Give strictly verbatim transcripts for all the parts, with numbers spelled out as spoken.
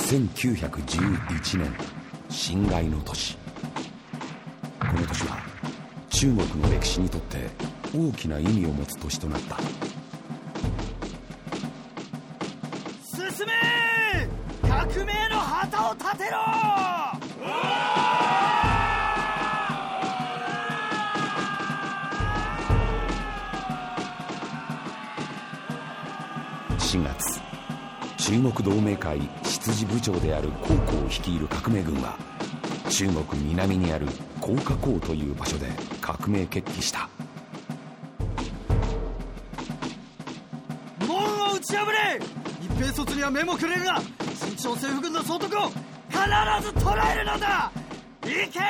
せんきゅうひゃくじゅういちねん辛亥の年。この年は中国の歴史にとって大きな意味を持つ年となった。 進め！革命の旗を立てろ！ しがつ、中国同盟会執事部長である黄光を率いる革命軍は中国南にある黄花崗という場所で革命決起した。 門を打ち破れ！一平卒には目もくれるが清朝政府軍の総督を必ず捕らえるのだ！行けー！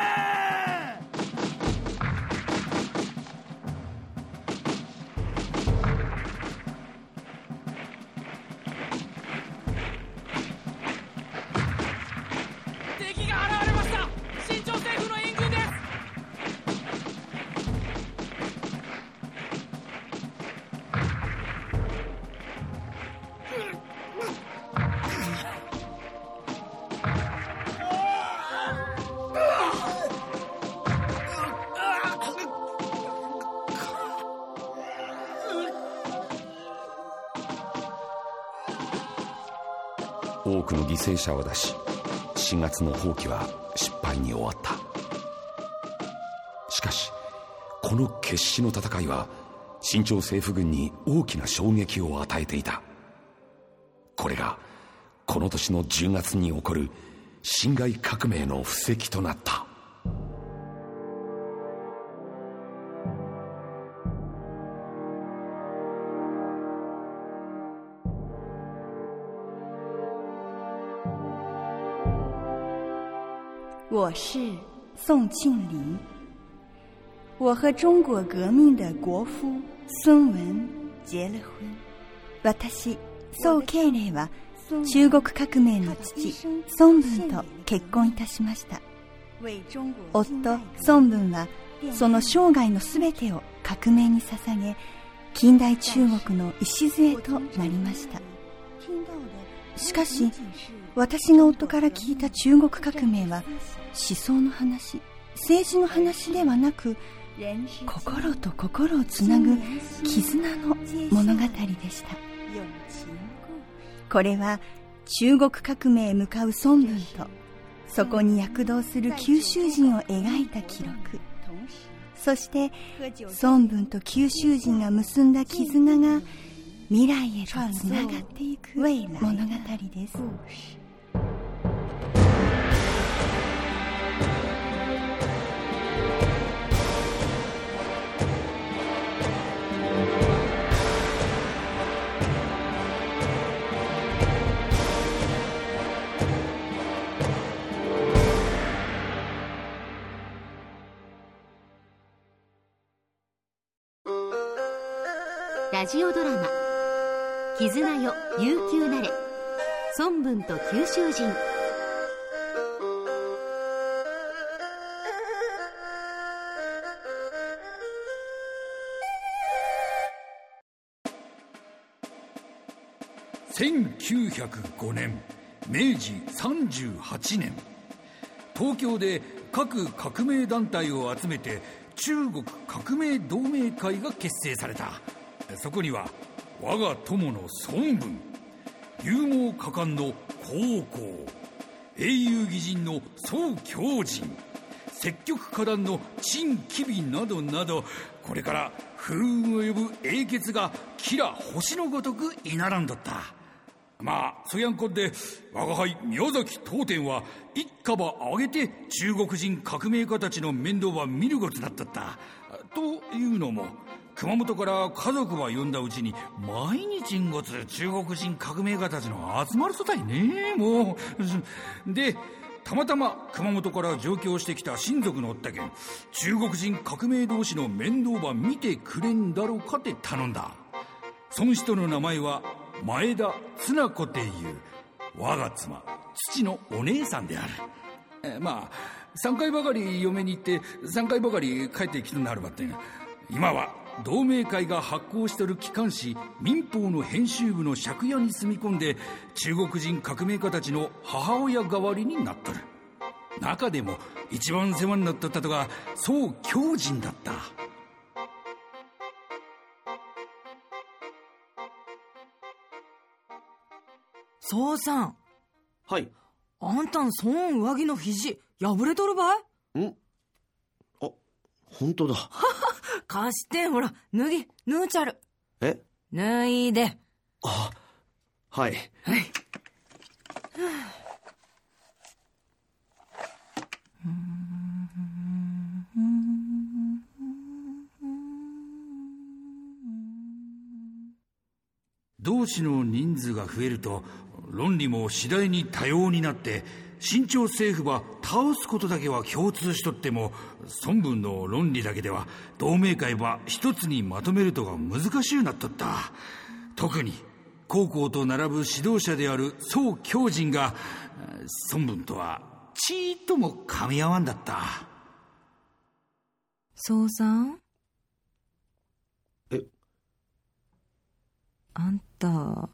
多くの犠牲者を出し、しがつの蜂起は失敗に終わった。しかしこの決死の戦いは清朝政府軍に大きな衝撃を与えていた。これがこの年のじゅうがつに起こる辛亥革命の布石となった。 我是宋庆龄，我和中国革命的国夫孙文结了婚。私、宋慶齢は中国革命の父孫文と結婚いたしました。夫孫文はその生涯のすべてを革命に捧げ、近代中国の礎となりました。しかし私が夫から聞いた中国革命は思想の話、政治の話ではなく、心と心をつなぐ絆の物語でした。これは中国革命へ向かう孫文と、そこに躍動する九州人を描いた記録、そして孫文と九州人が結んだ絆が未来へとつながっていく物語です。 ラジオドラマ絆よ悠久なれ、孫文と九州人。 せんきゅうひゃくごねんめいじさんじゅうはちねん、東京で各革命団体を集めて中国革命同盟会が結成された。そこには我が友の孫文、勇猛果敢の黄光、英雄義人の宋教仁、積極果断の陳吉備などなど、これから風雲を呼ぶ英傑がキラ星のごとく居並んどった。まあそやんこんで我が輩宮崎東天は一家ば挙げて中国人革命家たちの面倒は見るごとだったった。というのも熊本から家族ば呼んだうちに毎日んごつ中国人革命家たちの集まるそたいね。もうでたまたま熊本から上京してきた親族のおったけん、中国人革命同士の面倒ば見てくれんだろうかって頼んだ。その人の名前は前田綱子っていう我が妻父のお姉さんである。えまあさんかいばかり嫁に行ってさんかいばかり帰ってきとなるばってん。今は同盟会が発行しとる機関紙民法の編集部の借家に住み込んで、中国人革命家たちの母親代わりになっとる。中でも一番世話になっとったとが宋教仁だった。 宋さん。 はい。 あんたんそん上着の肘破れとるばい？ んあ、本当だ。 貸してん、ほら、脱ぎ、脱うちゃる。 え？ 脱いで。 あ、はい。 はい。 同志の人数が増えると論理も次第に多様になって、清朝政府は倒すことだけは共通しとっても、孫文の論理だけでは同盟会は一つにまとめるとが難しゅうなっとった。特に高校と並ぶ指導者である宋教仁が孫文とはちーっとも噛み合わんだった。 宋さん。 え？ あんた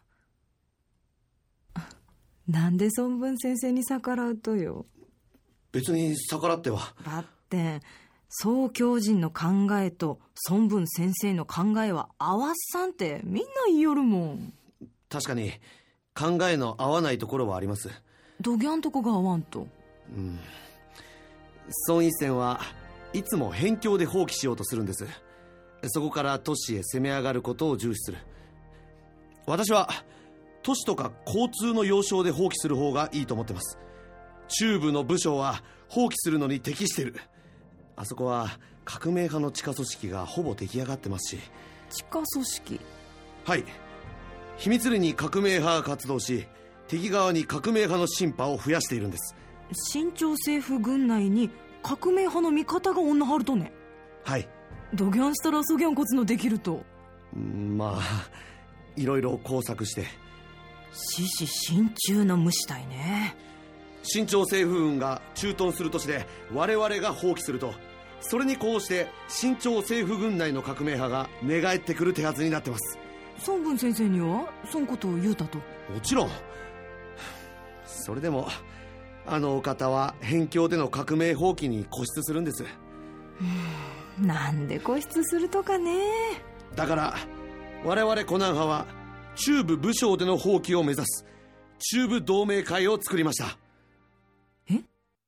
なんで孫文先生に逆らうとよ。 別に逆らっては。 だって宋教仁の考えと孫文先生の考えは合わっさんってみんな言いよるもん。 確かに考えの合わないところはあります。 どぎゃんとこが合わんと。 うん。孫一線はいつも辺境で放棄しようとするんです。そこから都市へ攻め上がることを重視する。私は都市とか交通の要衝で放棄する方がいいと思ってます。中部の武将は放棄するのに適してる。あそこは革命派の地下組織がほぼ出来上がってますし。 地下組織？ はい。秘密裏に革命派が活動し、敵側に革命派のシンパを増やしているんです。 清朝政府軍内に革命派の味方が女はるとね。 はい。 どぎゃんしたらそぎゃんこつのできると。 んまあいろいろ工作して。 獅子心中の虫たいね。 清朝政府軍が駐屯する都市で我々が放棄すると、それにこうして清朝政府軍内の革命派が寝返ってくる手はずになってます。 孫文先生にはそんことを言うたと？ もちろん。それでもあのお方は辺境での革命放棄に固執するんです。 なんで固執するとかね。 だから我々湖南派は中部武将での放棄を目指す中部同盟会を作りました。 え？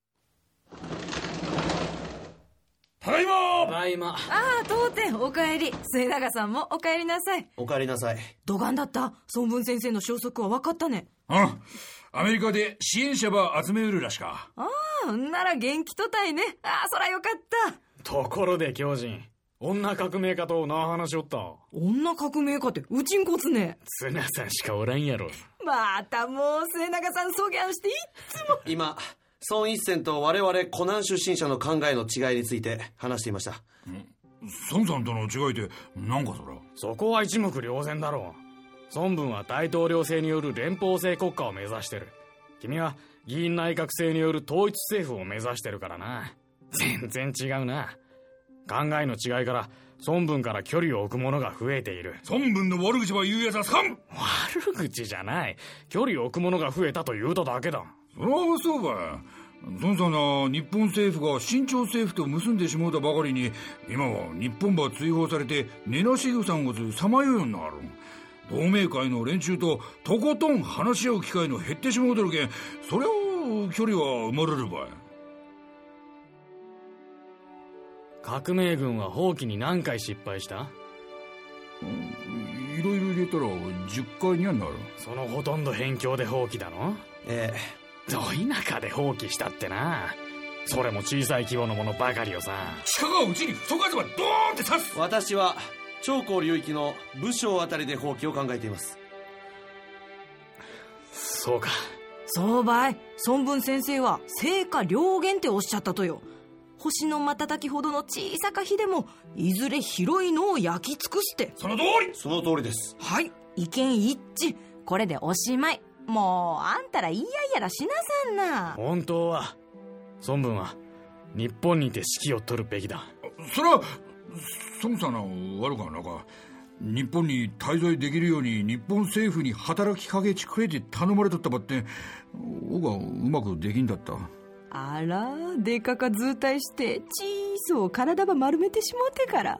ただいま。 ただいま。ああ、当店お帰り。末永さんもお帰りなさい。 お帰りなさい。 どがんだった？孫文先生の消息は分かったね。 うん。アメリカで支援者ば集めうるらしか。 ああ、なら元気とたいね。ああ、そらよかった。 ところで教仁、女革命家とな話しおった。 女革命家ってうちんこつね。 ツナさんしかおらんやろ。 またもう末永さんそぎゃんしていっつも。 今孫一線と我々湖南出身者の考えの違いについて話していました。 孫さんとの違いって何かそら。 そこは一目瞭然だろう。孫文は大統領制による連邦制国家を目指してる。君は議員内閣制による統一政府を目指してるからな。全然違うな。考えの違いから孫文から距離を置く者が増えている。 孫文の悪口は言うやつはさん。 悪口じゃない。距離を置く者が増えたと言うただけだ。 そりゃそうば。孫さんな、日本政府が清朝政府と結んでしもうたばかりに、今は日本ば追放されて根なしぐさんごつさまようようになる。同盟会の連中ととことん話し合う機会の減ってしもうとるけん、それを距離は生まれるばい。 革命軍は放棄に何回失敗した？ いろいろ入れたらじゅっかいにはなる。 そのほとんど辺境で放棄だの？ ええ。 ど田舎で放棄したってな。それも小さい規模のものばかりよさ。 鹿がうちに不足圧ばドーンって刺す。 私は長江流域の武将あたりで放棄を考えています。 そうか。 そうばい。孫文先生は成果両言っておっしゃったとよ。星の瞬きほどの小さか火でもいずれ広いのを焼き尽くして。 その通り。 その通りです。 はい、意見一致。これでおしまい。もうあんたらいやいやらしなさんな。 本当は孫文は日本にて指揮を取るべきだ。 それは孫さんの悪かなんか日本に滞在できるように日本政府に働きかけちくれて頼まれとったばっておがうまくできんだった。 あら、でかか図体して小そう体ば丸めてしもうてから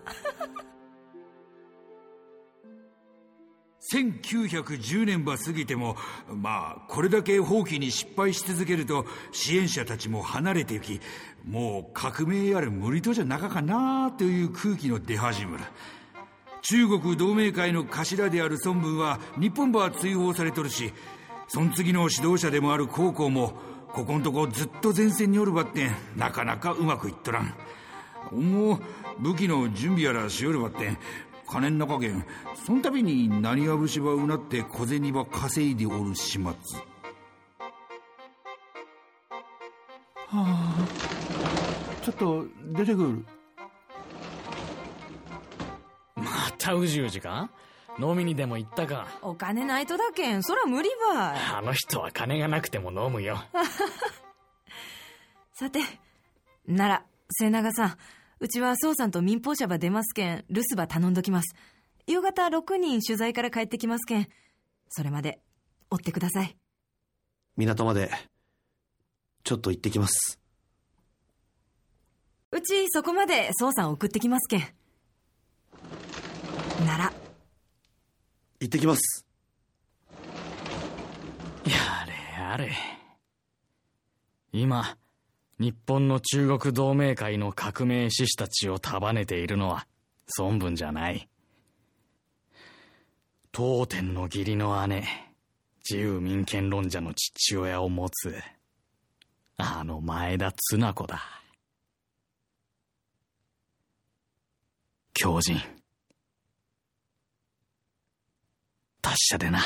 せんきゅうひゃくじゅうねんば過ぎても、まあこれだけ放棄に失敗し続けると支援者たちも離れてゆき、もう革命やる無理とじゃなかかなという空気の出始める。中国同盟会の頭である孫文は日本ば追放されとるし、その次の指導者でもある高校もここんとこずっと前線におるばってなかなかうまくいっとらん。もう武器の準備やらしよるばって金ん中けん、その度に何や節ばうなって小銭ば稼いでおる始末。はあ、ちょっと出てくる。 またうじうじか？飲みにでも行ったか？ お金ないとだけん、そら無理ばい。 あの人は金がなくても飲むよさて、なら末永さん、うちは宋さんと民放車ば出ますけん、留守ば頼んどきます。夕方ろくにん取材から帰ってきますけん、それまで追ってください。 港までちょっと行ってきます。 うちそこまで宋さん送ってきますけん。なら行ってきます。 やれやれ。今日本の中国同盟会の革命志士たちを束ねているのは孫文じゃない。当店の義理の姉、自由民権論者の父親を持つあの前田綱子だ。狂人達者でな。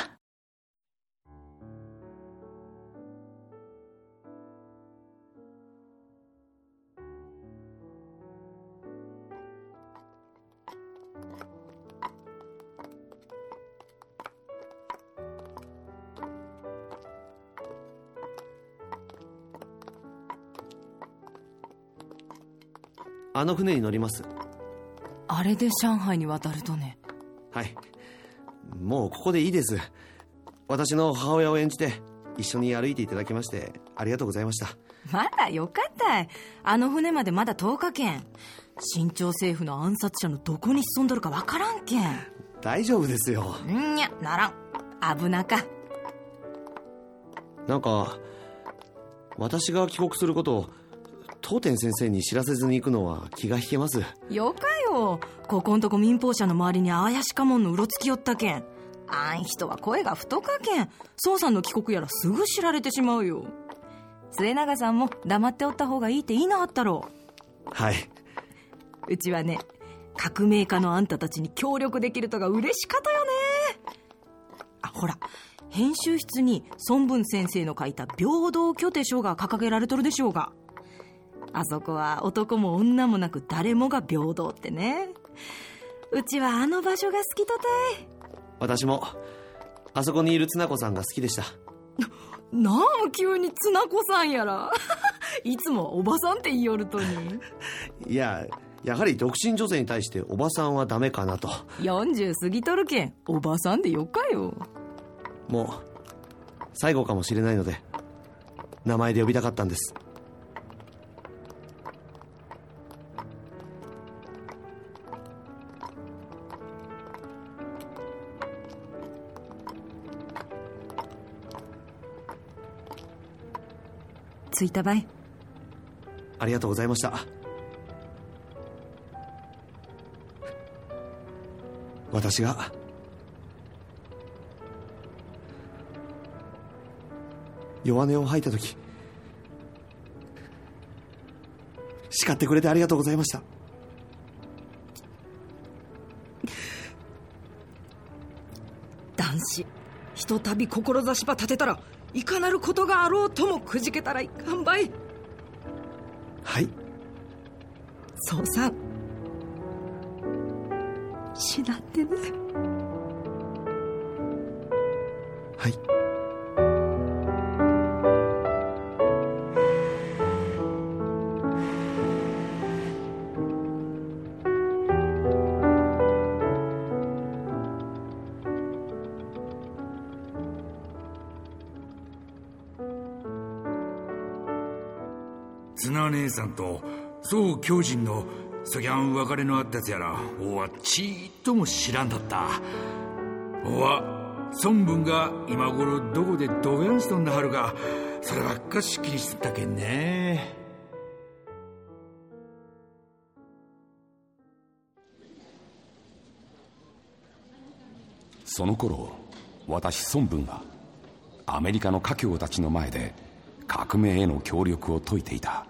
あの船に乗ります。 あれで上海に渡るとね。 はい、もうここでいいです。私の母親を演じて一緒に歩いていただきましてありがとうございました。 まだよかったい。あの船までまだとおかけん。清朝政府の暗殺者のどこに潜んどるかわからんけん。 大丈夫ですよ。 んにゃ、ならん。危なか。 なんか私が帰国することを当店先生に知らせずに行くのは気が引けます。 よかよ。ここんとこ民放社の周りに怪しかもんのうろつきよったけん。あん人は声が太かけん、宋さんの帰国やらすぐ知られてしまうよ。末永さんも黙っておった方がいいって言いなはったろう。 はい。 うちはね、革命家のあんたたちに協力できるとが嬉しかったよね。あ、ほら、編集室に孫文先生の書いた平等拠手書が掲げられとるでしょうが、あそこは男も女もなく誰もが平等ってね。うちはあの場所が好きとたい。 私もあそこにいる綱子さんが好きでした。 なあ、急に綱子さんやらいつもおばさんって言いよるとにいや、やはり独身女性に対しておばさんはダメかなと。 よんじゅう過ぎとるけんおばさんでよかよ。 もう最後かもしれないので名前で呼びたかったんです。 着いたばい。 ありがとうございました。私が弱音を吐いたとき叱ってくれてありがとうございました。 男子ひとたび志ば立てたらいかなることがあろうともくじけたらいかんばい。 はい。 そうさん、しなってね。 はい。 ナ姉さんと宋教人のそぎゃん別れのあったやつやら王はちーっとも知らんだった。王は孫文が今頃どこでどがんしとんなはるか、そればっかし気にしてたけんね。 その頃私孫文はアメリカの華僑たちの前で革命への協力を説いていた。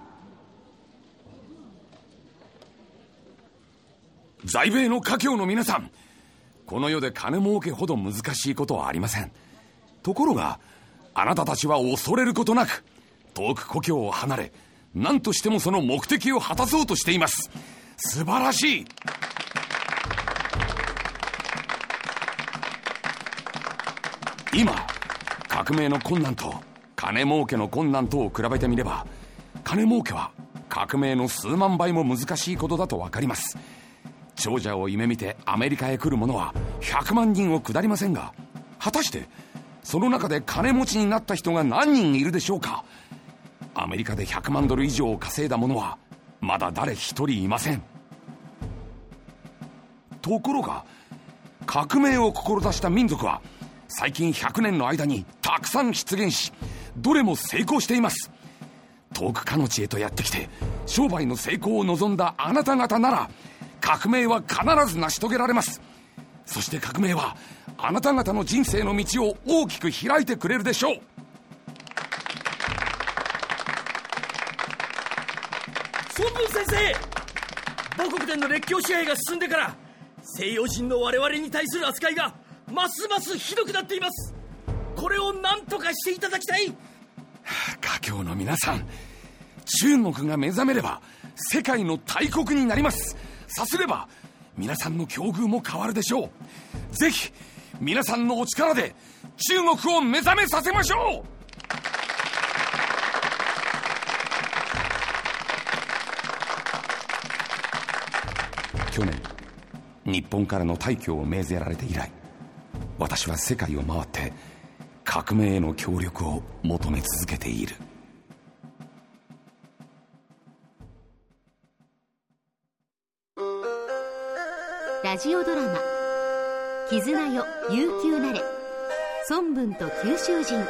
在米の華僑の皆さん、この世で金儲けほど難しいことはありません。ところがあなたたちは恐れることなく遠く故郷を離れ、何としてもその目的を果たそうとしています。素晴らしい。今革命の困難と金儲けの困難とを比べてみれば、金儲けは革命の数万倍も難しいことだと分かります。長者を夢見てアメリカへ来る者はひゃくまんにんを下りませんが、果たしてその中で金持ちになった人が何人いるでしょうか。アメリカでひゃくまんドル以上を稼いだ者はまだ誰一人いません。ところが革命を志した民族は最近ひゃくねんの間にたくさん出現し、どれも成功しています。遠くかの地へとやってきて商売の成功を望んだあなた方なら、革命は必ず成し遂げられます。そして革命はあなた方の人生の道を大きく開いてくれるでしょう。 孫文先生、母国での列強支配が進んでから西洋人の我々に対する扱いがますますひどくなっています。これを何とかしていただきたい。 華僑の皆さん、中国が目覚めれば世界の大国になります。さすれば皆さんの境遇も変わるでしょう。ぜひ皆さんのお力で中国を目覚めさせましょう。去年日本からの退去を命ぜられて以来、私は世界を回って革命への協力を求め続けている。 ラジオドラマ「絆よ悠久なれ」、孫文と九州人。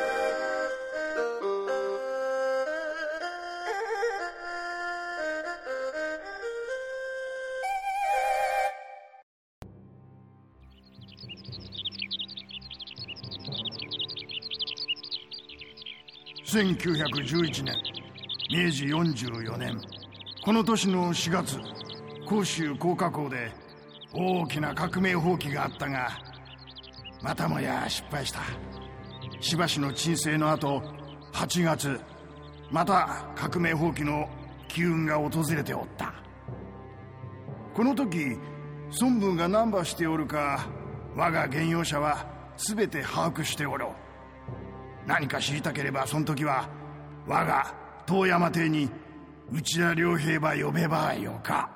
せんきゅうひゃくじゅういちねん、めいじよんじゅうよねん、この年のしがつ、広州黄花港で大きな革命放棄があったが、またもや失敗した。しばしの鎮静の後、はちがつ、また革命放棄の機運が訪れておった。この時孫文が何ばしておるか、我が現用者は全て把握しておろう。何か知りたければその時は我が遠山邸に内田良平ば呼べばよか。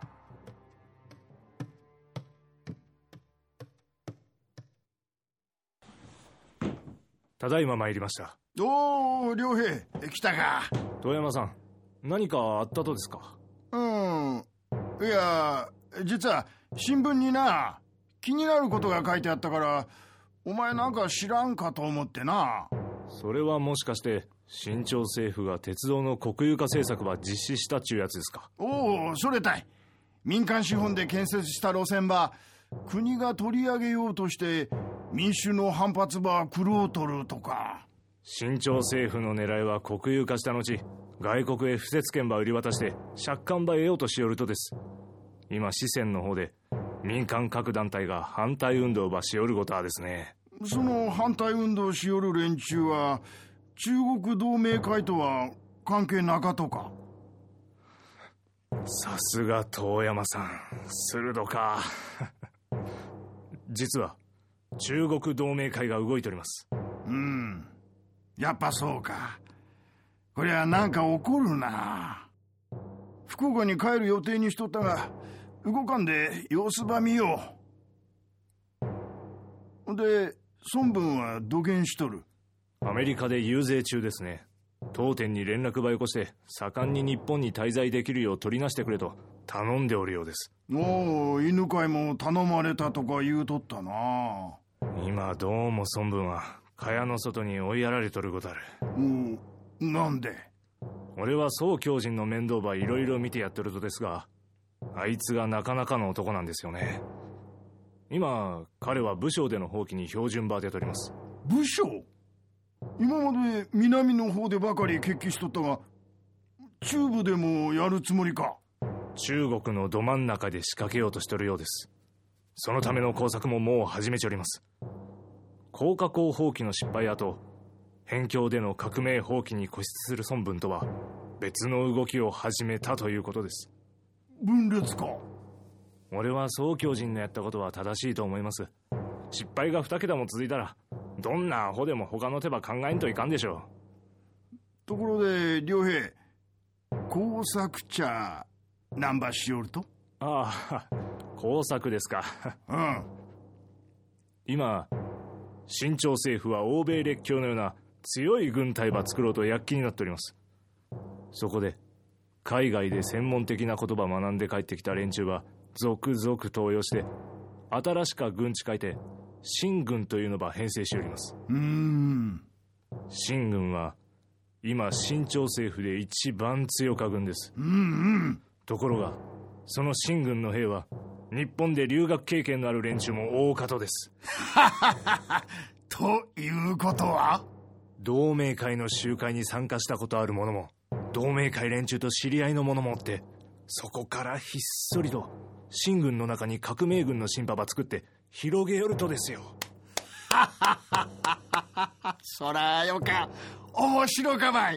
ただいま参りました。 おお、良平来たか。 遠山さん、何かあったとですか？ うん、いや実は新聞にな、気になることが書いてあったから、お前なんか知らんかと思ってな。 それはもしかして清朝政府が鉄道の国有化政策は実施したっちゅうやつですか？ おお、それたい。民間資本で建設した路線ば国が取り上げようとして民衆の反発ば苦労とるとか。 清朝政府の狙いは国有化した後、外国へ不設権ば売り渡して借款ば得ようとしよるとです。今四川の方で民間各団体が反対運動ばしよることはですね。 その反対運動しよる連中は中国同盟会とは関係なかとか？ さすが遠山さん、鋭か。実は中国同盟会が動いております。 うん、やっぱそうか。こりゃなんか起こるな。福岡に帰る予定にしとったが、動かんで様子ば見よう。で孫文はどげんしとる？ アメリカで遊説中ですね。 当店に連絡ばよこして盛んに日本に滞在できるよう取りなしてくれと頼んでおるようです。 おお、犬飼も頼まれたとか言うとったな。 今どうも孫文は蚊帳の外に追いやられとることある。 おお、なんで？ 俺は宋教人の面倒ばいろいろ見てやってるとですが、あいつがなかなかの男なんですよね。今彼は武将での蜂起に標準場でとります。 武将？今まで南の方でばかり決起しとったが、中部でもやるつもりか？ 中国のど真ん中で仕掛けようとしてるようです。そのための工作ももう始めちょります。高架校蜂起の失敗後、辺境での革命蜂起に固執する孫文とは別の動きを始めたということです。 分裂か？ 俺は宋教人のやったことは正しいと思います。失敗が二桁も続いたらどんなアホでも他の手ば考えんといかんでしょう。ところで良平、工作茶何ばしよると？ ああ、工作ですか。 うん。 今清朝政府は欧米列強のような強い軍隊ば作ろうと躍起になっております。そこで海外で専門的な言葉を学んで帰ってきた連中は続々登用して、新しか軍地書いて新軍というのば編成しております。 うーん。 新軍は今清朝政府で一番強か軍です。 うんうん。 ところがその新軍の兵は日本で留学経験のある連中も大方です。 ということは、 同盟会の集会に参加したことある者も同盟会連中と知り合いの者もおって、そこからひっそりと新軍の中に革命軍の新派ば作って広げよるとですよ。 そらよか、面白かばい。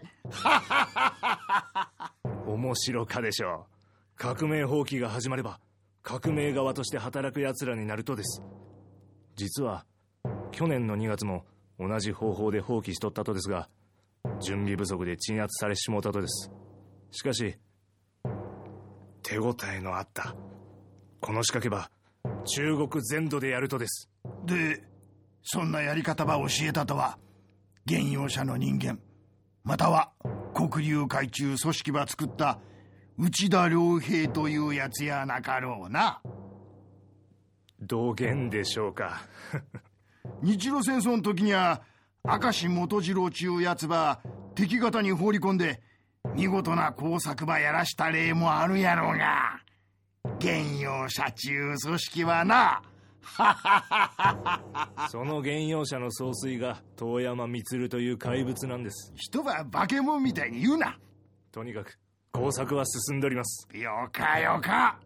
面白かでしょう。革命蜂起が始まれば革命側として働く奴らになるとです。実は去年のにがつも同じ方法で蜂起しとったとですが、準備不足で鎮圧されしもうたとです。しかし手応えのあったこの仕掛けば中国全土でやるとです。 で、そんなやり方ば教えたとは、現用者の人間、または黒竜会中組織ば作った内田良平というやつやなかろうな。 道元でしょうか。 日露戦争の時には明石元次郎ちゅうやつば敵方に放り込んで見事な工作ばやらした例もあるやろうが、現用者ちゅう組織はな。 その現用者の総帥が遠山満という怪物なんです。 人は化け物みたいに言うな。 とにかく工作は進んでおります。 よかよか。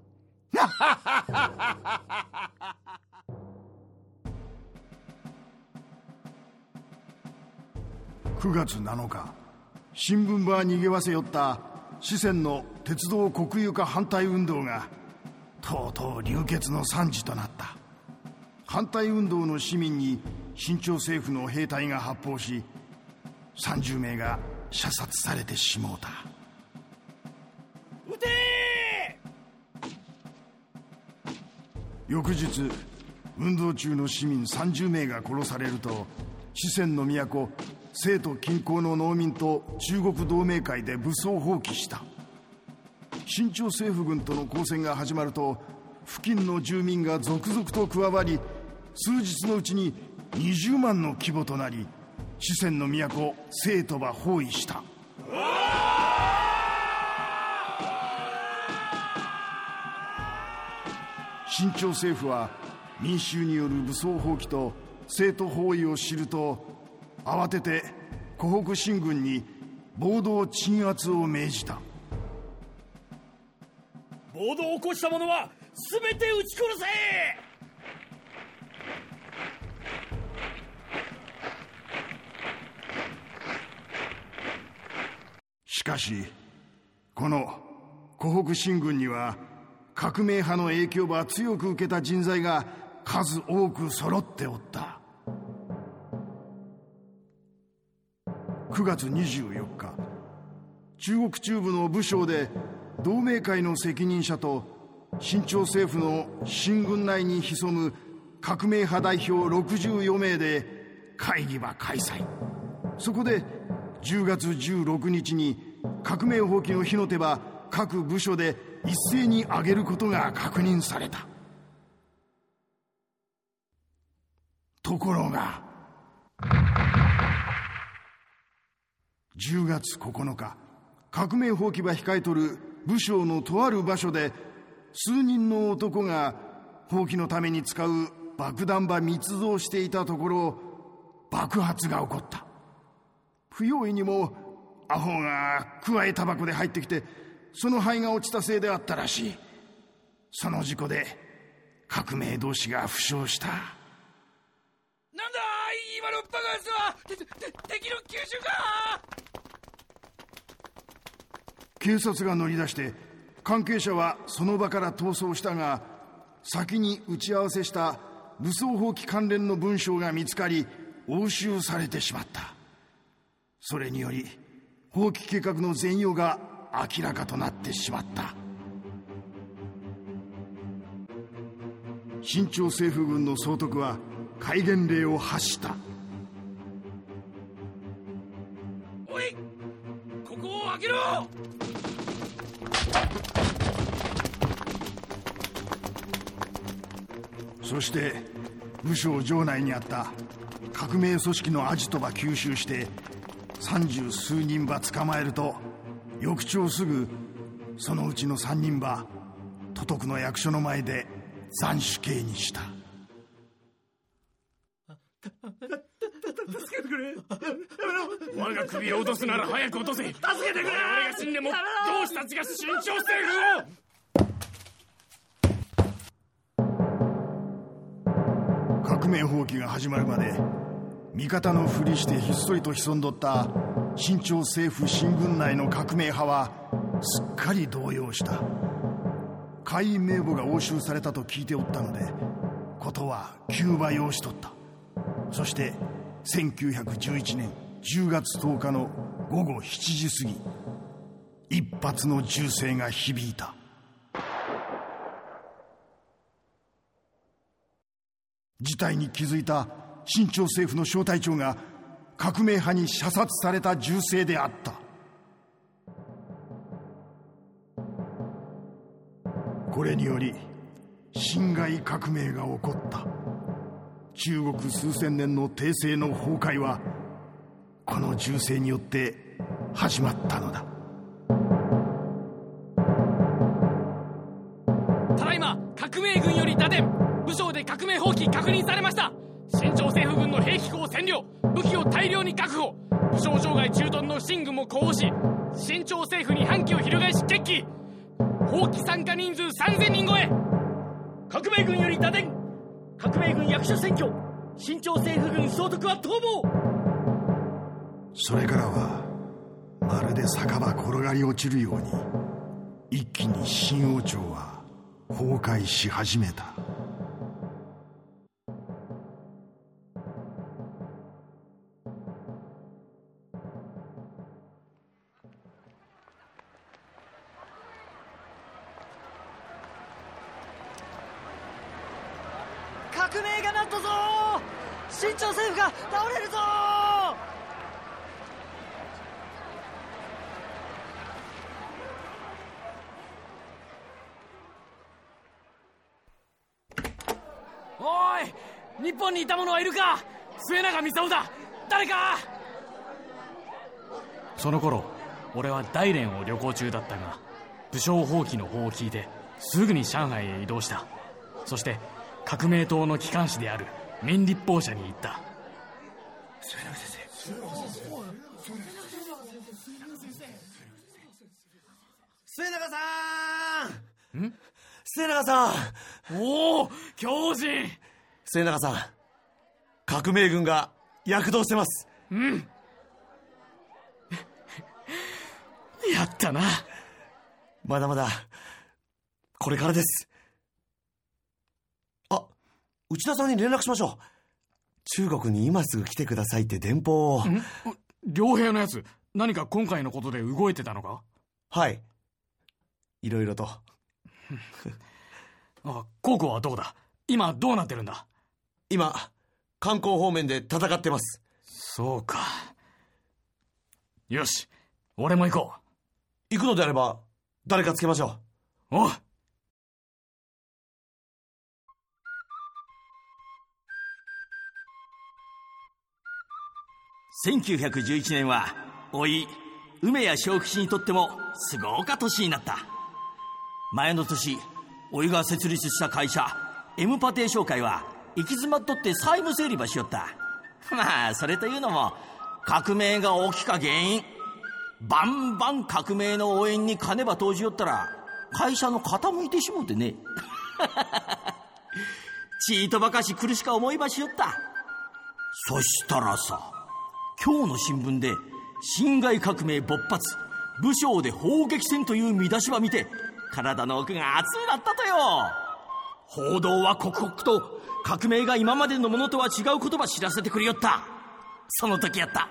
くがつなのか、新聞ば逃げわせよった四川の鉄道国有化反対運動がとうとう流血の惨事となった。反対運動の市民に清朝政府の兵隊が発砲し、さんじゅうめいが射殺されてしもうた。 撃てー！翌日、運動中の市民さんじゅうめいが殺されると、四川の都成都近郊の農民と中国同盟会で武装蜂起した。清朝政府軍との交戦が始まると、付近の住民が続々と加わり、数日のうちににじゅうまんの規模となり、四川の都成都ば包囲した。清朝政府は民衆による武装蜂起と成都包囲を知ると、慌てて湖北新軍に暴動鎮圧を命じた。 暴動を起こした者は全て撃ち殺せ！ しかしこの湖北新軍には革命派の影響ば強く受けた人材が数多く揃っておった。くがつにじゅうよっか、中国中部の武将で同盟会の責任者と清朝政府の新軍内に潜む革命派代表ろくじゅうよんめいで会議ば開催。そこでじゅうがつじゅうろくにちに革命放棄の火の手は各部署で一斉に上げることが確認された。ところがじゅうがつここのか、革命放棄は控えとる部省のとある場所で数人の男が放棄のために使う爆弾ば密造していたところ、爆発が起こった。不用意にもアホがくわえタバコで入ってきて、その灰が落ちたせいであったらしい。その事故で革命同士が負傷した。 なんだ今の爆発はてて敵の急襲か。 警察が乗り出して関係者はその場から逃走したが、先に打ち合わせした武装放棄関連の文書が見つかり押収されてしまった。それにより放棄計画の全容が明らかとなってしまった。清朝政府軍の総督は戒厳令を発した。 おい、ここを開けろ。 そして武省城内にあった革命組織のアジトば吸収して三十数人ば捕まえると、翌朝すぐそのうちの三人ば都督の役所の前で斬首刑にした。 助けてくれ。 我が首を落とすなら早く落とせ。助けてくれ。 俺が死んでも同志たちが清朝政府を。 革命放棄が始まるまで味方のふりしてひっそりと潜んどった清朝政府新軍内の革命派はすっかり動揺した。会員名簿が押収されたと聞いておったので、ことは急場要しとった。そしてせんきゅうひゃくじゅういちねんじゅうがつとおかのごごしちじ過ぎ、一発の銃声が響いた。事態に気づいた清朝政府の小隊長が革命派に射殺された銃声であった。これにより辛亥革命が起こった。中国数千年の帝政の崩壊はこの銃声によって始まったのだ。 ただいま革命軍より打電、武省で革命放棄確認されました。清朝政府軍の兵器庫を占領、武器を大量に確保、武省城外駐屯の新軍も呼応し、清朝政府に反旗を翻し決起。放棄参加人数さんぜんにん超え。 革命軍より打電、革命軍役所占拠、清朝政府軍総督は逃亡。 それからはまるで酒場転がり落ちるように一気に清王朝は崩壊し始めた。 革命がなったぞ。清朝政府が倒れるぞ。 おい、日本にいた者はいるか。末永操だ。誰か。その頃俺は大連を旅行中だったが、武将放棄の報を聞いてすぐに上海へ移動した。そして革命党の機関紙である民立報社に行った。 末永先生、末永さん。 ん末永さん。おお、狂人。 末永さん、革命軍が躍動してます。 うん。やったな。 まだまだこれからです。あ、内田さんに連絡しましょう。中国に今すぐ来てくださいって電報を。 良平のやつ、何か今回のことで動いてたのか。 はい、いろいろと。 あ、高校はどうだ。今どうなってるんだ。 今観光方面で戦ってます。 そうか。 よし、俺も行こう。 行くのであれば誰かつけましょう。おう。 せんきゅうひゃくじゅういちねんはおい梅谷正吉にとってもすごか年になった。前の年おいが設立した会社 M パテー商会は行き詰まっとって債務整理ばしよった。まあそれというのも革命が大きか原因。バンバン革命の応援に金ば投じよったら会社の傾いてしもうてねちーとばかし苦しか思いばしよった。そしたらさ、今日の新聞で辛亥革命勃発、武将で砲撃戦という見出しば見て体の奥が熱くなったとよ。報道は刻々と革命が今までのものとは違う言葉知らせてくれよった。その時やった。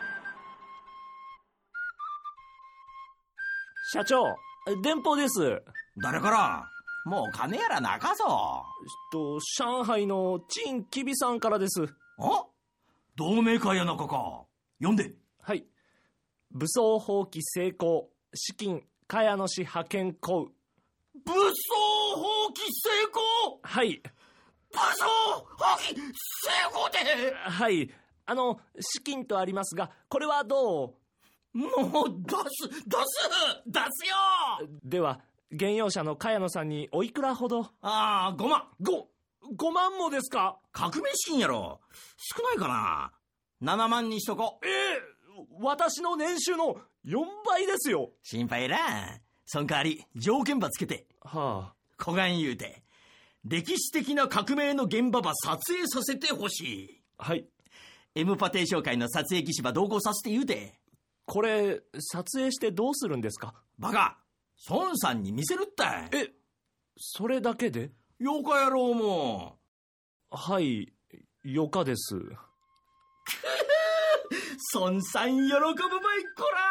社長、電報です。 誰から？もう金やらなかぞ。 えっと上海の陳きびさんからです。 あ？同盟会やなかか。読んで。 はい。武装蜂起成功、資金茅野市派遣行為。 武装蜂起成功。 はい。 武装蜂起成功で。 はい。あの資金とありますが、これはどう？ もう出す出す出すよ。 では現用者の茅野さんにおいくらほど？ ああ、ごまん。 ごごまんもですか？ 革命資金やろ。少ないかな。ななまんにしとこ。 ええー、私の年収のよんばいですよ。 心配いらん。その代わり条件ばつけて。 はあ。 小雁言うて歴史的な革命の現場ば撮影させてほしい。 はい。 M パテー商会の撮影技師ば同行させて言うて。 これ撮影してどうするんですか？ バカ、孫さんに見せるったい。 え、それだけで？ よかやろうも。 はい、よかです。 孫さん喜ぶばいこら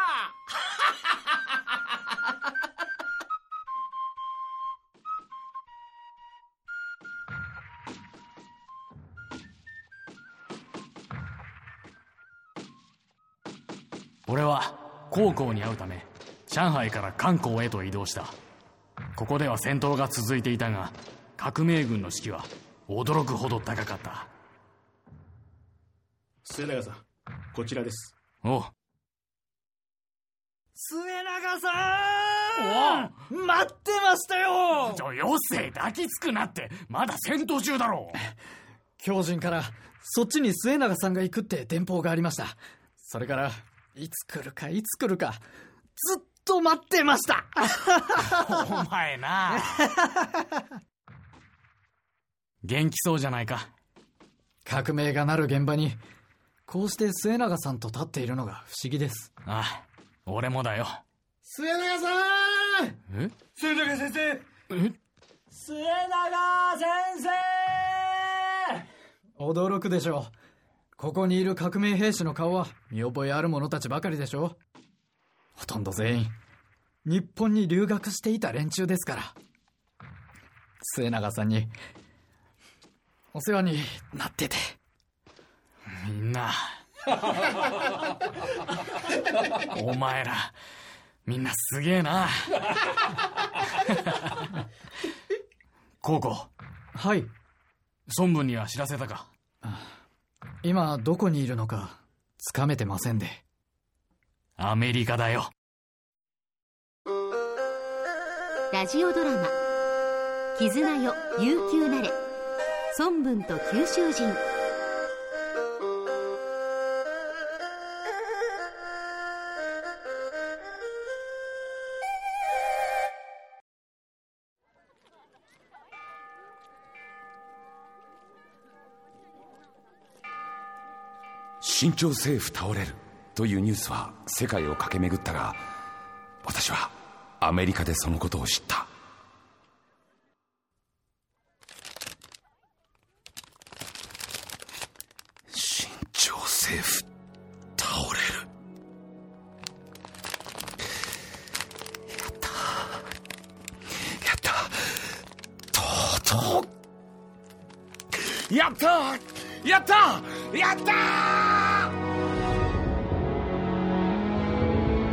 俺は黄皓に会うため上海から漢口へと移動した。ここでは戦闘が続いていたが、革命軍の士気は驚くほど高かった。 末永さん、こちらです。 おう。 末永さん、お待ってましたよ。 ちょ、よせ、抱きつくなって、まだ戦闘中だろう。 狂人からそっちに末永さんが行くって電報がありました。それからいつ来るかいつ来るかずっと待ってましたお前な元気そうじゃないか。 革命がなる現場にこうして末永さんと立っているのが不思議です。 ああ、俺もだよ。 末永さん。 え？ 末永先生。 え？ 末永先生。驚くでしょう。ここにいる革命兵士の顔は見覚えある者たちばかりでしょう。ほとんど全員日本に留学していた連中ですから。末永さんにお世話になってて。 みんなお前らみんなすげえな黄皓。 はい。 孫文には知らせたか？ 今どこにいるのかつかめてませんで。 アメリカだよ。 ラジオドラマ「絆よ悠久なれ」、孫文と九州人。 清朝政府倒れるというニュースは世界を駆け巡ったが、私はアメリカでそのことを知った。清朝政府倒れる。やったやったとうとうやったやったやったー。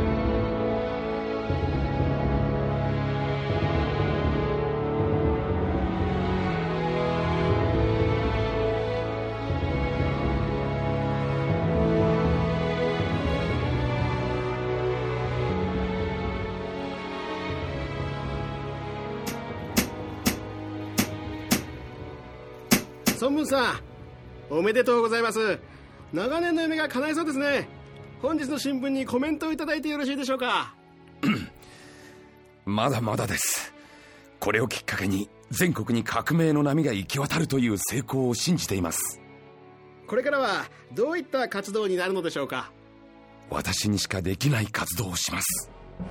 孫文さん、おめでとうございます。長年の夢が叶いそうですね。本日の新聞にコメントをいただいてよろしいでしょうか。 まだまだです。これをきっかけに全国に革命の波が行き渡るという成功を信じています。 これからはどういった活動になるのでしょうか。 私にしかできない活動をします。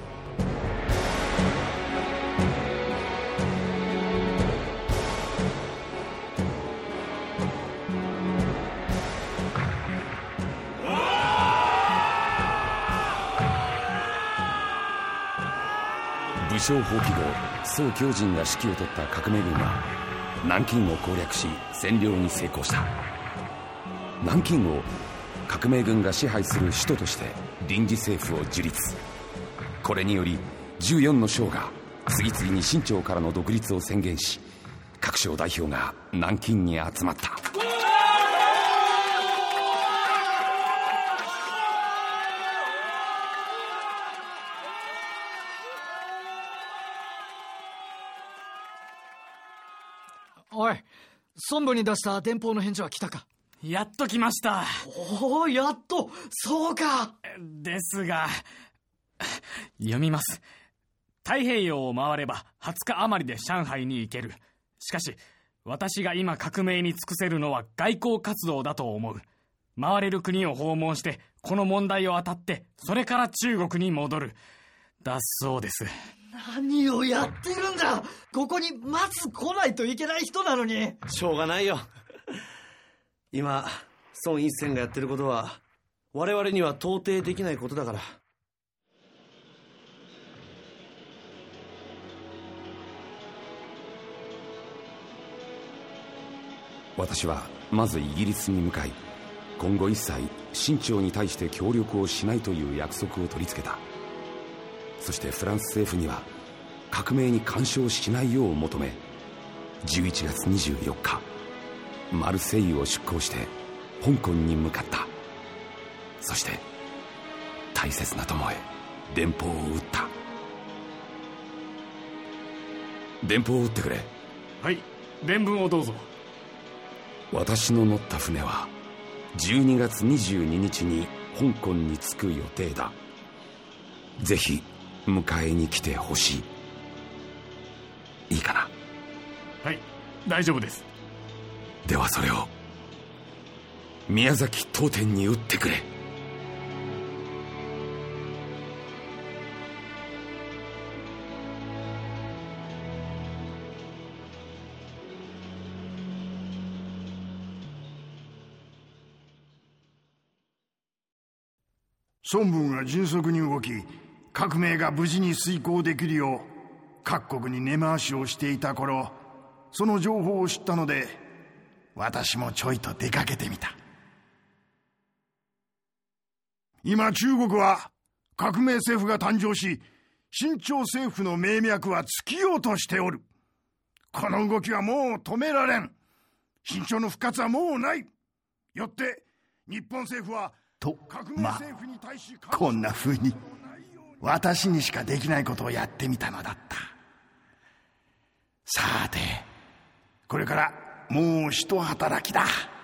武将蜂起後、宋教仁が指揮を執った革命軍は南京を攻略し占領に成功した。南京を革命軍が支配する首都として臨時政府を樹立。これによりじゅうよんの省が次々に清朝からの独立を宣言し、各省代表が南京に集まった。 おい、孫文に出した電報の返事は来たか。 やっと来ました。 おお、やっと。そうか。 ですが、読みます。太平洋を回ればはつか余りで上海に行ける。しかし私が今革命に尽くせるのは外交活動だと思う。回れる国を訪問してこの問題を当たって、それから中国に戻る。だそうです。 何をやってるんだ。ここにまず来ないといけない人なのに。 しょうがないよ。今孫一仙がやってることは我々には到底できないことだから。 私はまずイギリスに向かい、今後一切清朝に対して協力をしないという約束を取り付けた。そしてフランス政府には革命に干渉しないよう求め、じゅういちがつにじゅうよっかマルセイユを出港して香港に向かった。そして大切な友へ電報を打った。電報を打ってくれ。 はい、伝聞をどうぞ。 私の乗った船はじゅうにがつにじゅうににちに香港に着く予定だ。ぜひ迎えに来てほしい。いいかな。 はい、大丈夫です。 ではそれを宮崎東店に打ってくれ。 孫文が迅速に動き、革命が無事に遂行できるよう各国に根回しをしていた頃、その情報を知ったので私もちょいと出かけてみた。今中国は革命政府が誕生し、清朝政府の命脈は尽きようとしておる。この動きはもう止められん。清朝の復活はもうない。よって日本政府はとまあこんな風に私にしかできないことをやってみたのだった。さてこれからもう一働きだ。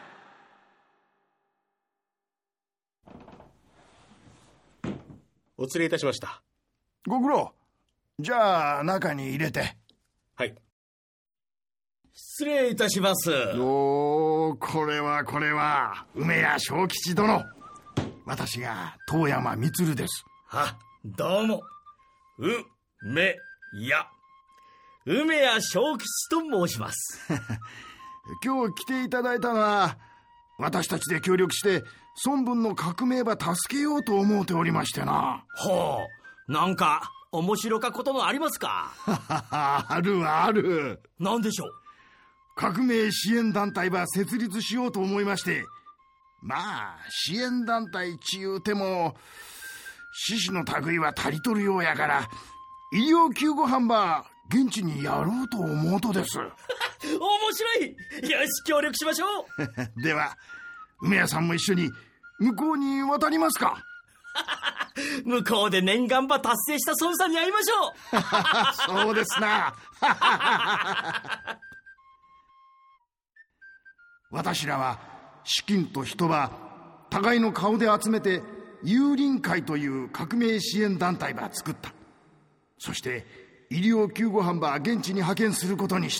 お連れいたしました。 ご苦労。じゃあ中に入れて。 はい。 失礼いたします。 おー、これはこれは梅屋正吉殿。私が遠山充です。 は、どうも。うめや梅屋正吉と申します。 今日来ていただいたのは、私たちで協力して孫文の革命ば助けようと思うておりましてな。 ほう、なんか面白かこともありますか？ あるある。 何でしょう？ 革命支援団体ば設立しようと思いまして。まあ支援団体ちゅうても獅子の類は足りとるようやから、医療救護班ば現地にやろうと思うとです。 面白い。よし、協力しましょう。では梅屋さんも一緒に向こうに渡りますか？ 向こうで念願ば達成した孫さんに会いましょう。そうですな。 私らは資金と人は互いの顔で集めて友鄰会という革命支援団体ば作った。そして医療救護班ば現地に派遣することにした。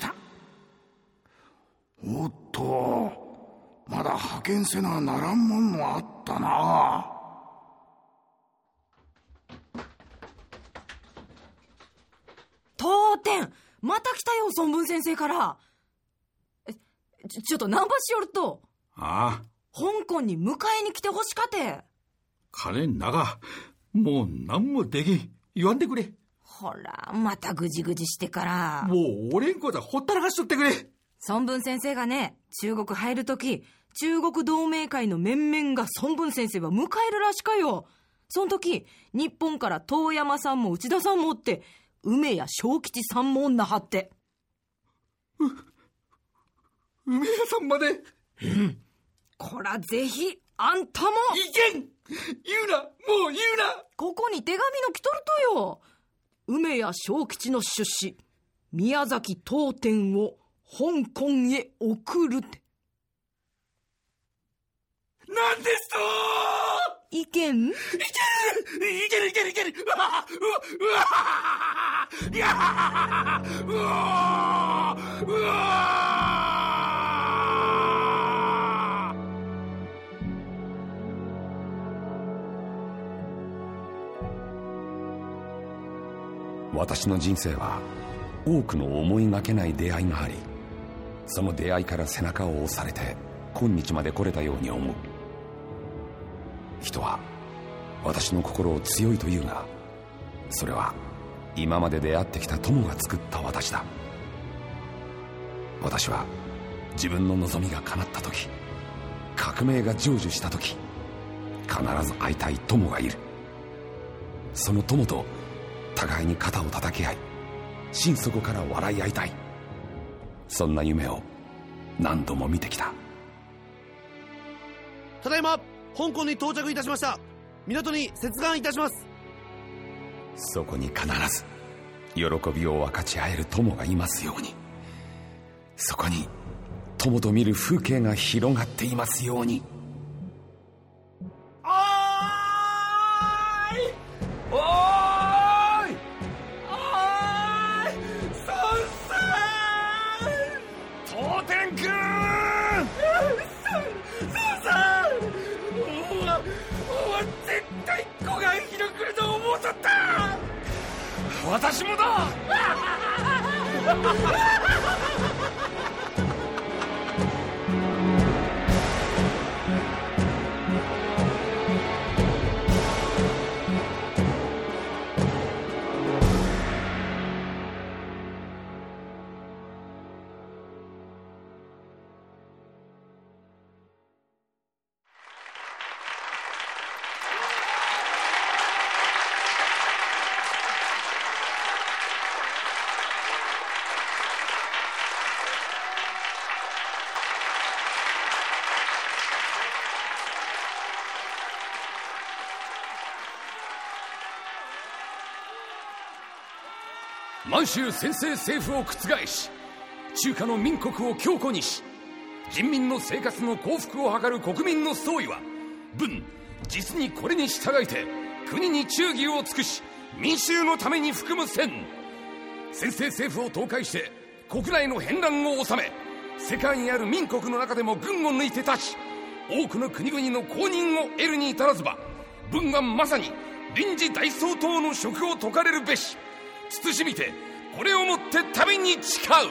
おっと、まだ派遣せなならんもんもあったな。 当店また来たよ、孫文先生から。えちょちょっとナンパしよると。 ああ、 香港に迎えに来てほしかて。 金ながもう何もできん、言わんでくれ。 ほら、またぐじぐじしてから。 もう俺んこだほったらかしとってくれ。 孫文先生がね、中国入るとき、中国同盟会の面々が孫文先生は迎えるらしかよ。その時、日本から遠山さんも内田さんもおって、梅や小吉さんも女はって。 う、梅屋さんまで。 うん。こらぜひ、あんたも。 いけん、言うな、もう言うな。 ここに手紙の来とるとよ。梅や小吉の出資、宮崎当店を香港へ送るって。 なんですとー。いけん？いけるいけるいけるいける。うわうわいやうわうわ。 私の人生は多くの思いがけない出会いがあり、その出会いから背中を押されて今日まで来れたように思う。人は私の心を強いというが、それは今まで出会ってきた友が作った私だ。私は自分の望みが叶った時、革命が成就した時、必ず会いたい友がいる。その友と互いに肩を叩き合い、心底から笑い合いたい。そんな夢を何度も見てきた。 ただいま香港に到着いたしました。港に接岸いたします。 そこに必ず喜びを分かち合える友がいますように。そこに友と見る風景が広がっていますように。 おーいおーいおーい孫さん、当店くん、孫さん、おーおー絶対子が広くると思うとった。私もだ。満州専制政府を覆し、中華の民国を強固にし、人民の生活の幸福を図る国民の総意は、文実にこれに従いて国に忠義を尽くし、民衆のために含むせん。専制政府を倒壊して国内の変乱を収め、世界にある民国の中でも軍を抜いて立ち、多くの国々の公認を得るに至らずば、文はまさに臨時大総統の職を解かれるべし。慎みてこれをもって旅に誓う。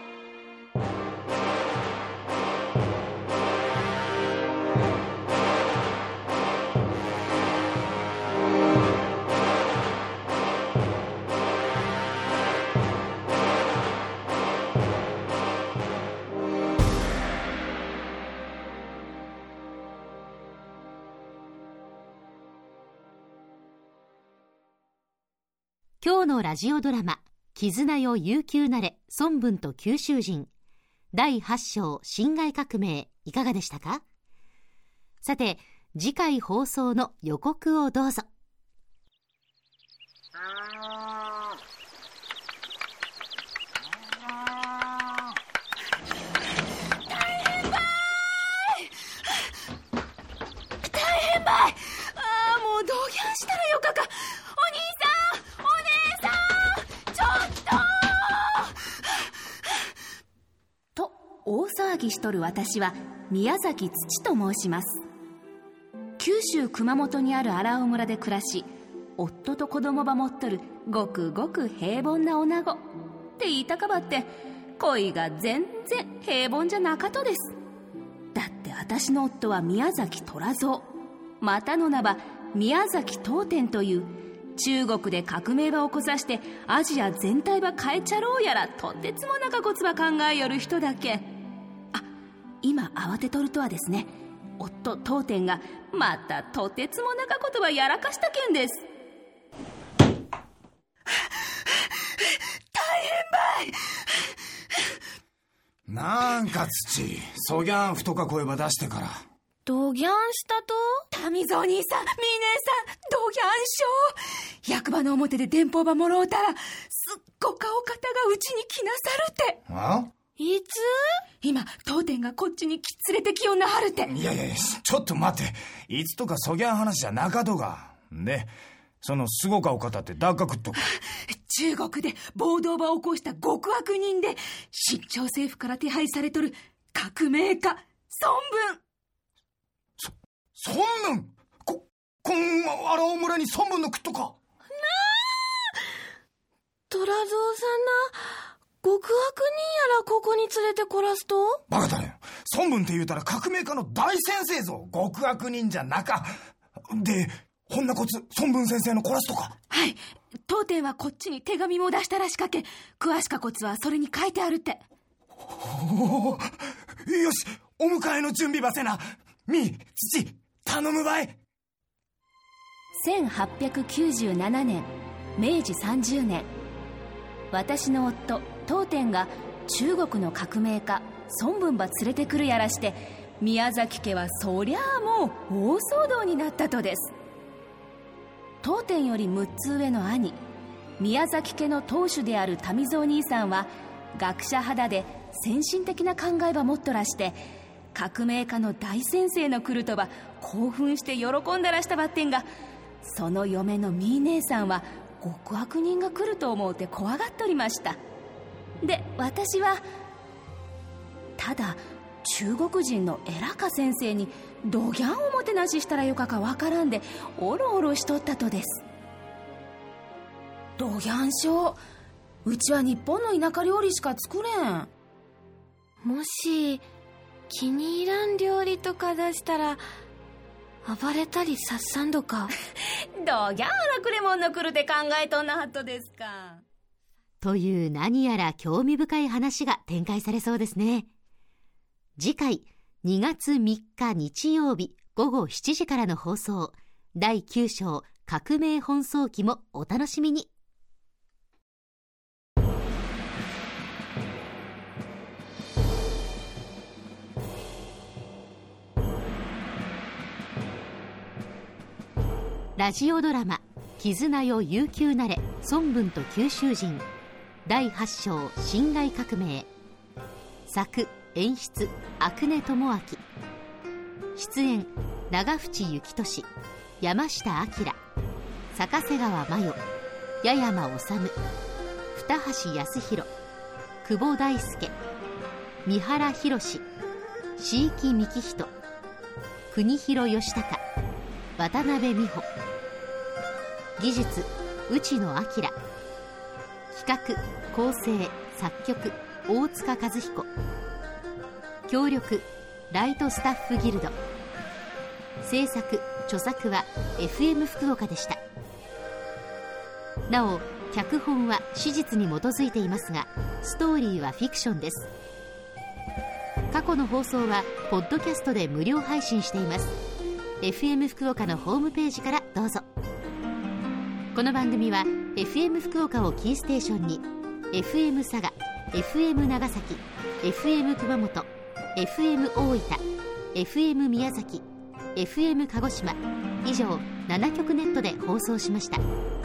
今日のラジオドラマ「絆よ悠久なれ孫文と九州人」だいはち章辛亥革命いかがでしたか？さて次回放送の予告をどうぞ。 大変だー！ 大騒ぎしとる私は宮崎土と申します。九州熊本にある荒尾村で暮らし、夫と子供ば持っとるごくごく平凡な女子って言いたかばって、恋が全然平凡じゃなかとです。だって私の夫は宮崎虎蔵、またの名ば宮崎東天という、中国で革命ば起こさしてアジア全体ば変えちゃろうやら、とてつもなかこつば考えよる人だけ。あ、今慌てとるとはですね、夫東天がまたとてつもなかことばやらかしたけんです。大変ばい。 なんか土、そぎゃんふとか声ば出してから。 どぎゃんしたと？民蔵兄さん、みねさん、どぎゃんしょう。役場の表で電報ばもろうたら、すっごかお方がうちに来なさるて。 あ？ いつ？今、当店がこっちにき連れてきようなはるて。 いやいやいや、ちょっと待って。いつとかそぎゃん話じゃなかとが。で、そのすごかお方って誰かくっとか。 中国で暴動ば起こした極悪人で、新朝政府から手配されとる革命家、孫文。 そ、孫文？こ、こん荒尾村に孫文のくっとか。なあ、 虎蔵さんな、極悪人やらここに連れてこらすと？ バカだね。孫文って言うたら革命家の大先生ぞ。極悪人じゃなか。で、ほんなこつ孫文先生のこらすとか。 はい、当店はこっちに手紙も出したらしかけ、詳しかこつはそれに書いてあるって。 おお、よし、お迎えの準備ばせな。み、土、頼むばい。 せんはっぴゃくきゅうじゅうななねん、めいじさんじゅうねん、私の夫当店が中国の革命家孫文ば連れてくるやらして、宮崎家はそりゃあもう大騒動になったとです。当店よりむっつ上の兄、宮崎家の当主である民蔵兄さんは学者肌で先進的な考えばもっとらして、革命家の大先生の来るとば興奮して喜んだらしたばってんが、その嫁のみー姉さんは極悪人が来ると思うて怖がっとりました。で、私はただ中国人の偉か先生にどぎゃんおもてなししたらよかかわからんでおろおろしとったとです。どぎゃんしょう、うちは日本の田舎料理しか作れん。もし気に入らん料理とか出したら暴れたりさっさんどか。どぎゃん荒くれもんの来るて考えとんなはっとですか。 という何やら興味深い話が展開されそうですね。次回にがつみっか日曜日ごごしちじからの放送、だいきゅう章革命奔走記もお楽しみに。ラジオドラマ絆よ悠久なれ孫文と九州人だいはち章辛亥革命、作演出阿久根智明、出演長渕幸俊、山下彰、坂瀬川真代、八山治、二橋康弘、久保大輔、三原宏、椎木幹人、国広義孝、渡辺美穂、技術内野明、企画構成作曲大塚和彦、協力ライトスタッフギルド、制作著作は エフエム 福岡でした。なお脚本は史実に基づいていますが、ストーリーはフィクションです。過去の放送はポッドキャストで無料配信しています。 エフエム 福岡のホームページからどうぞ。この番組は エフエム 福岡をキーステーションに エフエム 佐賀、エフエム 長崎、エフエム 熊本、エフエム 大分、エフエム 宮崎、エフエム 鹿児島以上ななきょくネットで放送しました。